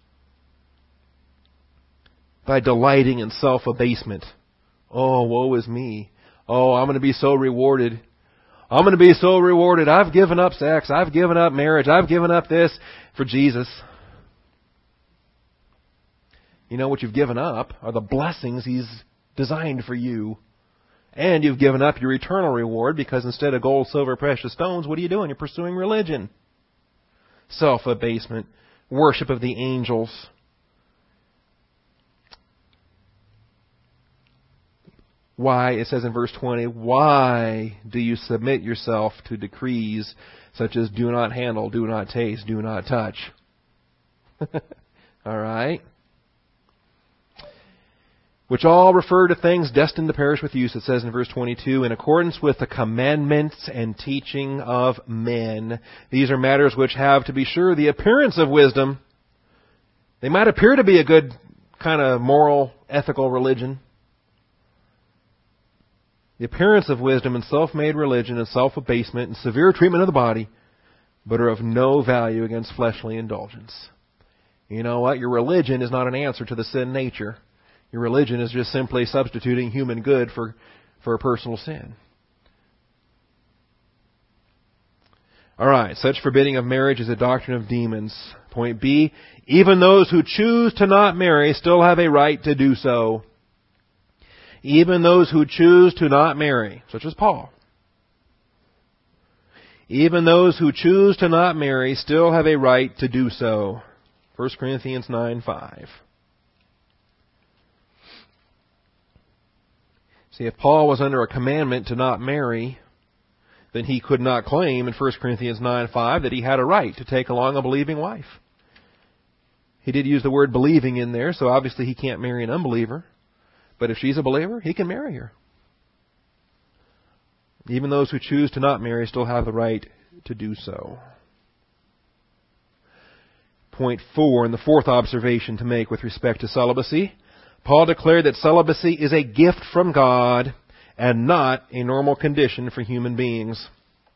by delighting in self-abasement. Oh, woe is me. Oh, I'm going to be so rewarded. I'm going to be so rewarded. I've given up sex. I've given up marriage. I've given up this for Jesus. You know what you've given up are the blessings He's designed for you. And you've given up your eternal reward because instead of gold, silver, precious stones, what are you doing? You're pursuing religion. Self-abasement. Worship of the angels. Why, it says in verse 20, why do you submit yourself to decrees such as do not handle, do not taste, do not touch? All right? Which all refer to things destined to perish with use, it says in verse 22, in accordance with the commandments and teaching of men. These are matters which have, to be sure, the appearance of wisdom. They might appear to be a good kind of moral, ethical religion. The appearance of wisdom and self-made religion and self-abasement and severe treatment of the body, but are of no value against fleshly indulgence. You know what? Your religion is not an answer to the sin nature. Your religion is just simply substituting human good for a personal sin. All right, such forbidding of marriage is a doctrine of demons. Point B, even those who choose to not marry still have a right to do so. Even those who choose to not marry, such as Paul. Even those who choose to not marry still have a right to do so. 1 Corinthians 9:5. See, if Paul was under a commandment to not marry, then he could not claim in 1 Corinthians 9:5 that he had a right to take along a believing wife. He did use the word believing in there, so obviously he can't marry an unbeliever. But if she's a believer, he can marry her. Even those who choose to not marry still have the right to do so. Point 4, and the fourth observation to make with respect to celibacy. Paul declared that celibacy is a gift from God and not a normal condition for human beings.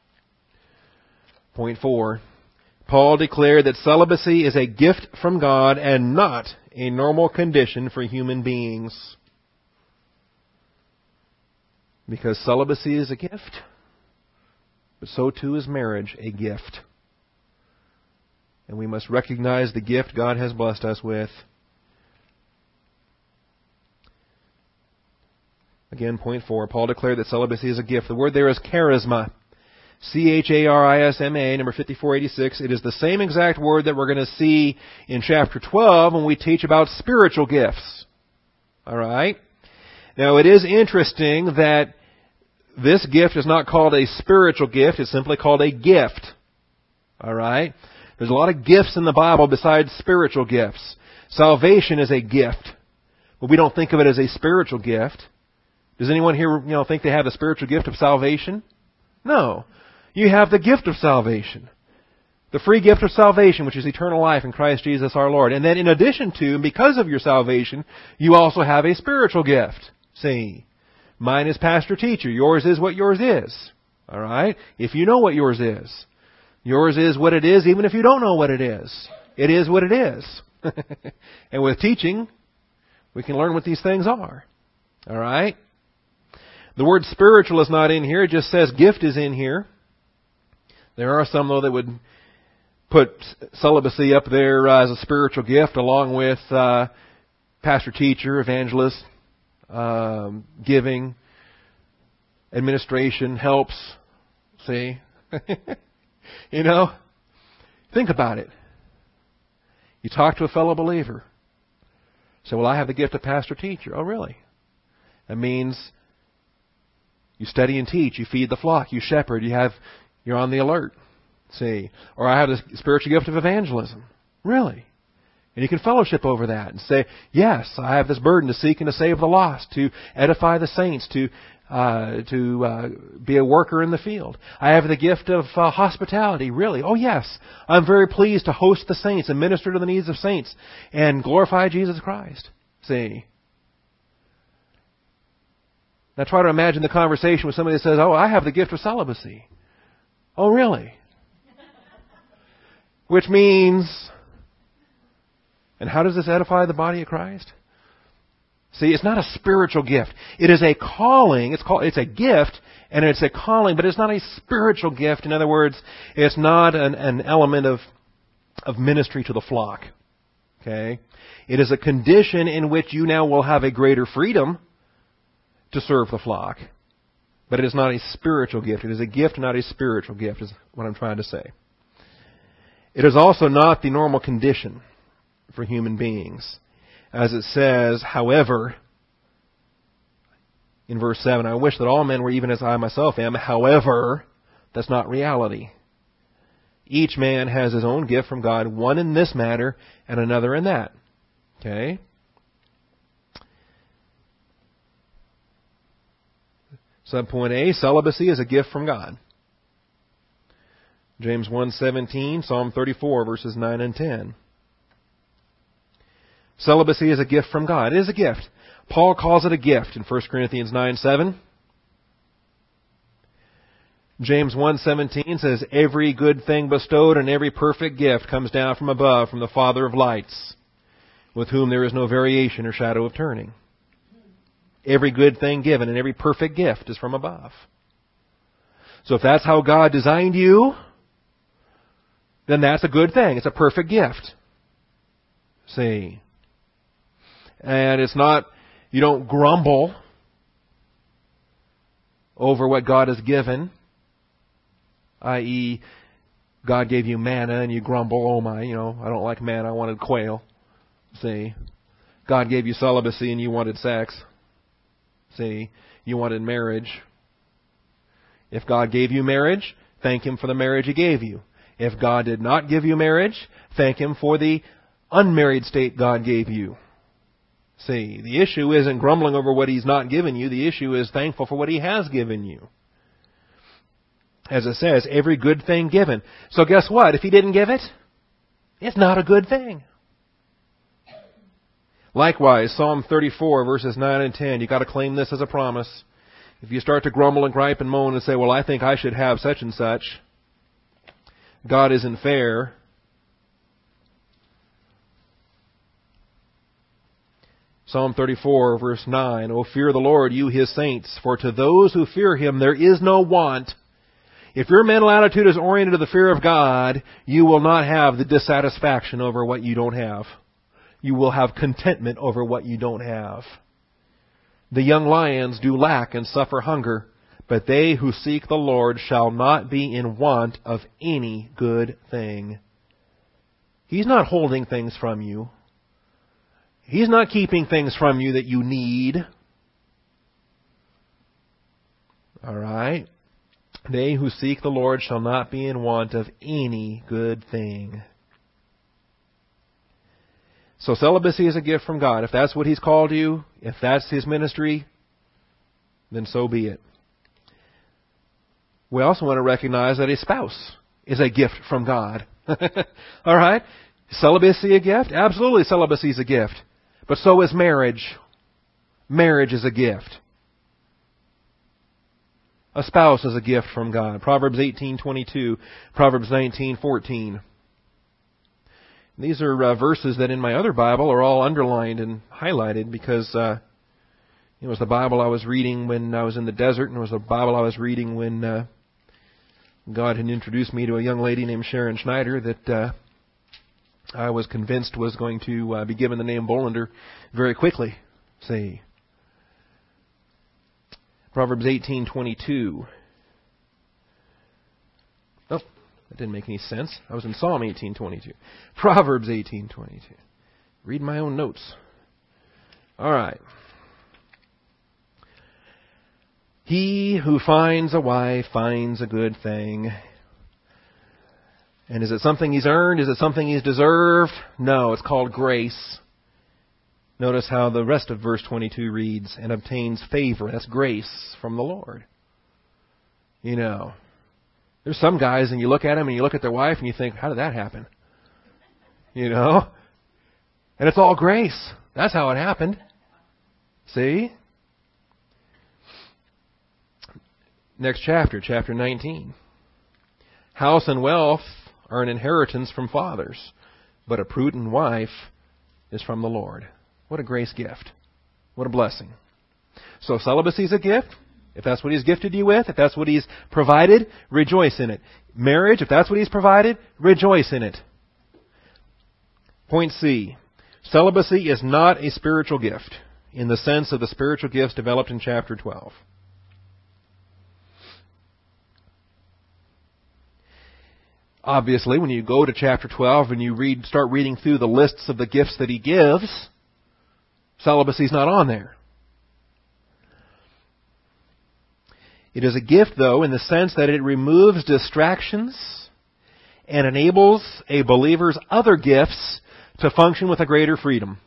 Point 4. Paul declared that celibacy is a gift from God and not a normal condition for human beings. Because celibacy is a gift, but so too is marriage a gift. And we must recognize the gift God has blessed us with. Again, point 4, Paul declared that celibacy is a gift. The word there is charisma. charisma, number 5486. It is the same exact word that we're going to see in chapter 12 when we teach about spiritual gifts. All right? Now, it is interesting that this gift is not called a spiritual gift. It's simply called a gift. All right? There's a lot of gifts in the Bible besides spiritual gifts. Salvation is a gift, but we don't think of it as a spiritual gift. Does anyone here, think they have the spiritual gift of salvation? No. You have the gift of salvation. The free gift of salvation, which is eternal life in Christ Jesus our Lord. And then in addition to, because of your salvation, you also have a spiritual gift. See, mine is pastor teacher. Yours is what yours is. All right? If you know what yours is. Yours is what it is even if you don't know what it is. It is what it is. And with teaching, we can learn what these things are. All right? The word spiritual is not in here. It just says gift is in here. There are some, though, that would put celibacy up there as a spiritual gift along with pastor, teacher, evangelist, giving, administration, helps. See? You know? Think about it. You talk to a fellow believer. Say, well, I have the gift of pastor, teacher. Oh, really? That means you study and teach. You feed the flock. You shepherd. You're on the alert. See? Or I have the spiritual gift of evangelism. Really? And you can fellowship over that and say, yes, I have this burden to seek and to save the lost, to edify the saints, to be a worker in the field. I have the gift of hospitality. Really? Oh, yes. I'm very pleased to host the saints and minister to the needs of saints and glorify Jesus Christ. See? Now try to imagine the conversation with somebody that says, oh, I have the gift of celibacy. Oh, really? Which means, and how does this edify the body of Christ? See, it's not a spiritual gift. It is a calling. It's a gift, and it's a calling, but it's not a spiritual gift. In other words, it's not an element of ministry to the flock. Okay? It is a condition in which you now will have a greater freedom to serve the flock. But it is not a spiritual gift. It is a gift, not a spiritual gift, is what I'm trying to say. It is also not the normal condition for human beings. As it says, however, in verse 7, I wish that all men were even as I myself am. However, that's not reality. Each man has his own gift from God, one in this matter and another in that. Okay? Subpoint A, celibacy is a gift from God. James 1:17, Psalm 34, verses 9 and 10. Celibacy is a gift from God. It is a gift. Paul calls it a gift in 1 Corinthians 9:7. James 1:17 says, every good thing bestowed and every perfect gift comes down from above, from the Father of lights, with whom there is no variation or shadow of turning. Every good thing given and every perfect gift is from above. So if that's how God designed you, then that's a good thing. It's a perfect gift. See? And it's not, you don't grumble over what God has given, i.e., God gave you manna and you grumble, oh my, I don't like manna, I wanted quail. See? God gave you celibacy and you wanted sex. See? You wanted marriage. If God gave you marriage, thank Him for the marriage He gave you. If God did not give you marriage, thank Him for the unmarried state God gave you. See, the issue isn't grumbling over what He's not given you. The issue is thankful for what He has given you. As it says, every good thing given. So guess what? If He didn't give it, it's not a good thing. Likewise, Psalm 34, verses 9 and 10, you've got to claim this as a promise. If you start to grumble and gripe and moan and say, well, I think I should have such and such, God isn't fair. Psalm 34, verse 9, O fear the Lord, you His saints, for to those who fear Him there is no want. If your mental attitude is oriented to the fear of God, you will not have the dissatisfaction over what you don't have. You will have contentment over what you don't have. The young lions do lack and suffer hunger, but they who seek the Lord shall not be in want of any good thing. He's not holding things from you. He's not keeping things from you that you need. All right? They who seek the Lord shall not be in want of any good thing. So celibacy is a gift from God. If that's what He's called you, if that's His ministry, then so be it. We also want to recognize that a spouse is a gift from God. All right? Celibacy a gift? Absolutely, celibacy is a gift. But so is marriage. Marriage is a gift. A spouse is a gift from God. Proverbs 18:22, Proverbs 19:14. These are verses that in my other Bible are all underlined and highlighted because it was the Bible I was reading when I was in the desert, and it was the Bible I was reading when God had introduced me to a young lady named Sharon Schneider that I was convinced was going to be given the name Bolander very quickly. See, Proverbs 18:22. Oh, that didn't make any sense. I was in Psalm 18:22. Proverbs 18:22. Read my own notes. All right. He who finds a wife finds a good thing. And is it something he's earned? Is it something he's deserved? No, it's called grace. Notice how the rest of verse 22 reads, and obtains favor. That's grace from the Lord. You know, there's some guys and you look at them and you look at their wife and you think, how did that happen? You know? And it's all grace. That's how it happened. See? Next chapter, chapter 19. House and wealth are an inheritance from fathers, but a prudent wife is from the Lord. What a grace gift. What a blessing. So celibacy is a gift. If that's what He's gifted you with, if that's what He's provided, rejoice in it. Marriage, if that's what He's provided, rejoice in it. Point C. Celibacy is not a spiritual gift in the sense of the spiritual gifts developed in chapter 12. Obviously, when you go to chapter 12 and you start reading through the lists of the gifts that He gives, celibacy is not on there. It is a gift, though, in the sense that it removes distractions and enables a believer's other gifts to function with a greater freedom.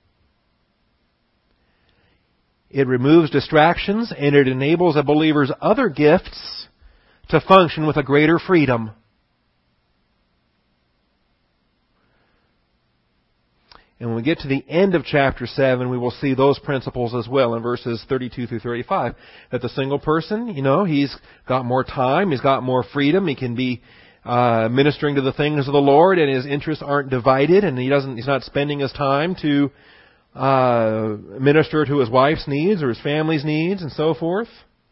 It removes distractions and it enables a believer's other gifts to function with a greater freedom. And when we get to the end of chapter 7, we will see those principles as well in verses 32 through 35. That the single person, he's got more time, he's got more freedom, he can be ministering to the things of the Lord, and his interests aren't divided, and he's not spending his time to minister to his wife's needs or his family's needs and so forth.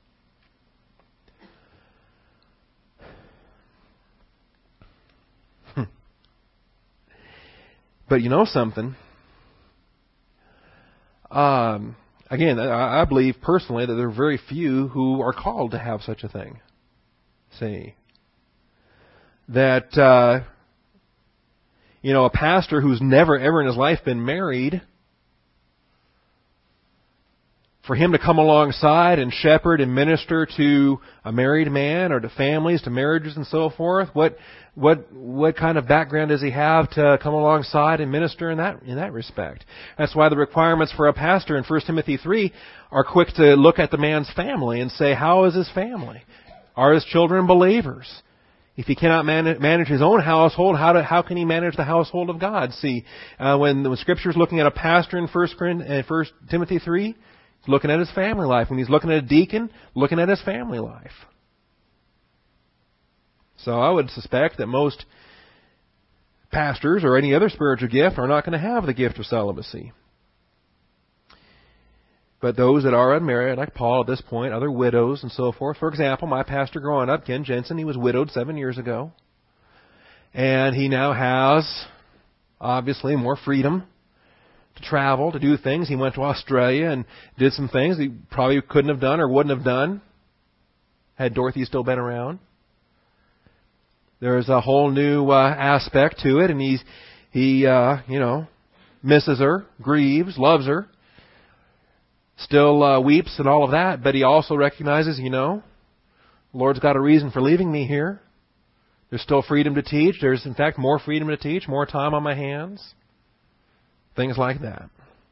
But you know something? Again, I believe personally that there are very few who are called to have such a thing. See? That, a pastor who's never ever in his life been married, for him to come alongside and shepherd and minister to a married man or to families, to marriages and so forth, what kind of background does he have to come alongside and minister in that respect? That's why the requirements for a pastor in 1 Timothy 3 are quick to look at the man's family and say, how is his family? Are his children believers? If he cannot manage his own household, how can he manage the household of God? See, when Scripture's looking at a pastor in 1 Timothy 3, he's looking at his family life. When he's looking at a deacon, looking at his family life. So I would suspect that most pastors or any other spiritual gift are not going to have the gift of celibacy. But those that are unmarried, like Paul at this point, other widows and so forth. For example, my pastor growing up, Ken Jensen, he was widowed 7 years ago. And he now has, obviously, more freedom to travel, to do things. He went to Australia and did some things he probably couldn't have done or wouldn't have done had Dorothy still been around. There's a whole new aspect to it, and he misses her, grieves, loves her, still weeps and all of that, but he also recognizes, the Lord's got a reason for leaving me here. There's still freedom to teach. There's, in fact, more freedom to teach, more time on my hands. Things like that.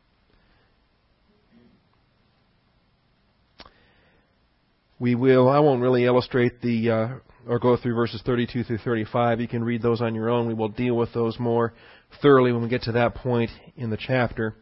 I won't really illustrate or go through verses 32 through 35. You can read those on your own. We will deal with those more thoroughly when we get to that point in the chapter.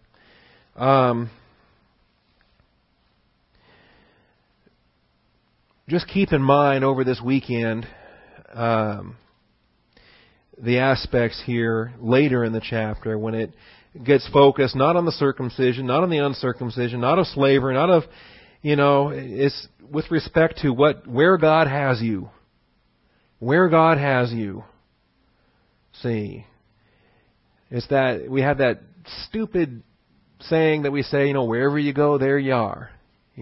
Just keep in mind over this weekend the aspects here later in the chapter when it gets focused not on the circumcision, not on the uncircumcision, not of slavery, not of, it's with respect to where God has you Where God has you. See, it's that we have that stupid saying that we say, wherever you go, there you are.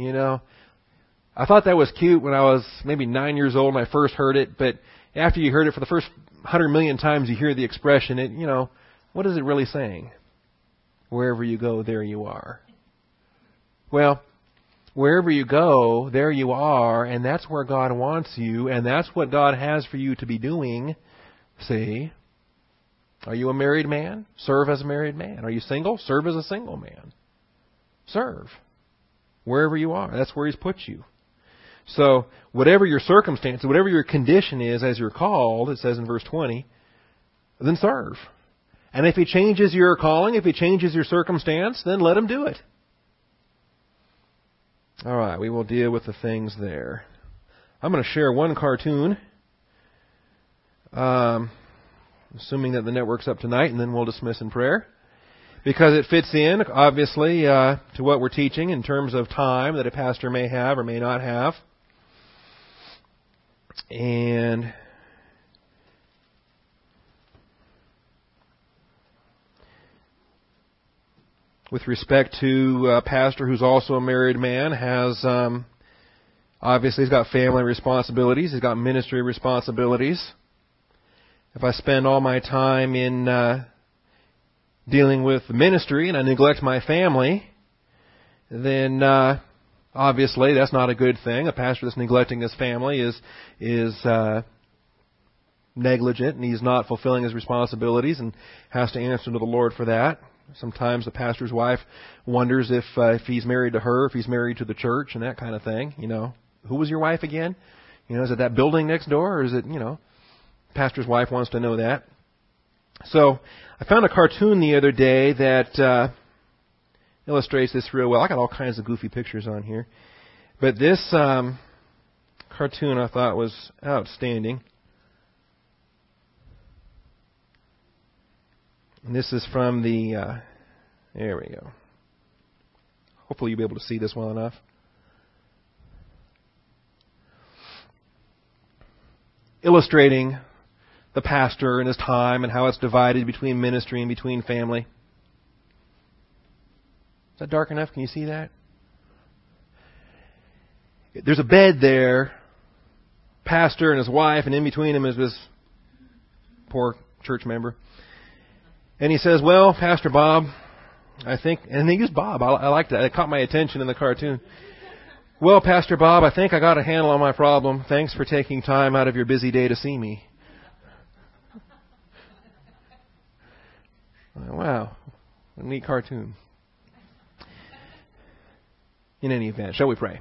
I thought that was cute when I was maybe 9 years old and I first heard it, but after you heard it for the first 100 million times you hear the expression, what is it really saying? Wherever you go, there you are. Well, wherever you go, there you are, and that's where God wants you, and that's what God has for you to be doing. See? Are you a married man? Serve as a married man. Are you single? Serve as a single man. Serve. Wherever you are. That's where He's put you. So, whatever your circumstance, whatever your condition is as you're called, it says in verse 20, then serve. And if He changes your calling, if He changes your circumstance, then let Him do it. All right, we will deal with the things there. I'm going to share one cartoon, assuming that the network's up tonight, and then we'll dismiss in prayer. Because it fits in, obviously, to what we're teaching in terms of time that a pastor may have or may not have. And with respect to a pastor who's also a married man, has obviously he's got family responsibilities, he's got ministry responsibilities. If I spend all my time in dealing with the ministry and I neglect my family, then obviously that's not a good thing. A pastor that's neglecting his family is negligent, and he's not fulfilling his responsibilities and has to answer to the Lord for that. Sometimes the pastor's wife wonders if he's married to her, if he's married to the church, and that kind of thing. Who was your wife again? Is it that building next door, or is it, pastor's wife wants to know that. So I found a cartoon the other day that illustrates this real well. I got all kinds of goofy pictures on here, but this cartoon I thought was outstanding. And this is from the, there we go. Hopefully you'll be able to see this well enough. Illustrating the pastor and his time and how it's divided between ministry and between family. Is that dark enough? Can you see that? There's a bed there, pastor and his wife, and in between him is this poor church member. And he says, well, Pastor Bob, I think, and he used Bob. I liked that. It caught my attention in the cartoon. Well, Pastor Bob, I think I got a handle on my problem. Thanks for taking time out of your busy day to see me. Wow, a neat cartoon. In any event, shall we pray?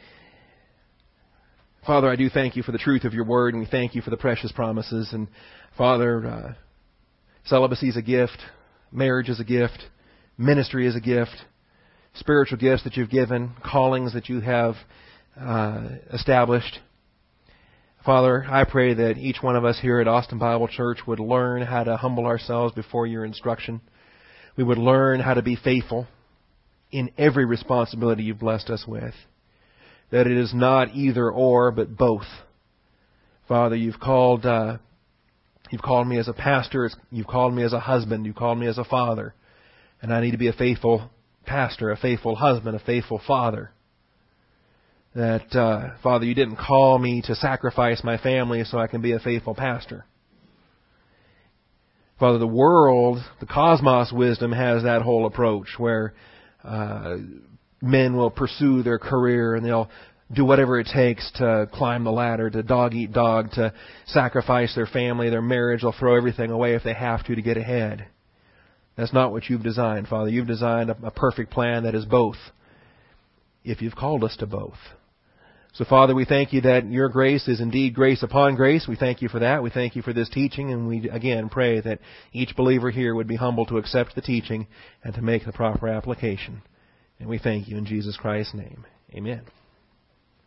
Father, I do thank You for the truth of Your Word, and we thank You for the precious promises. And Father, celibacy is a gift. Marriage is a gift. Ministry is a gift. Spiritual gifts that You've given. Callings that You have established. Father, I pray that each one of us here at Austin Bible Church would learn how to humble ourselves before Your instruction. We would learn how to be faithful in every responsibility You've blessed us with. That it is not either or, but both. Father, You've called me as a pastor. You've called me as a husband. You've called me as a father. And I need to be a faithful pastor, a faithful husband, a faithful father. That, Father, You didn't call me to sacrifice my family so I can be a faithful pastor. Father, the world, the cosmos wisdom has that whole approach where men will pursue their career and they'll do whatever it takes to climb the ladder, to dog eat dog, to sacrifice their family, their marriage. They'll throw everything away if they have to get ahead. That's not what You've designed, Father. You've designed a perfect plan that is both, if You've called us to both. So, Father, we thank You that Your grace is indeed grace upon grace. We thank You for that. We thank You for this teaching, and we, again, pray that each believer here would be humble to accept the teaching and to make the proper application. And we thank You in Jesus Christ's name. Amen.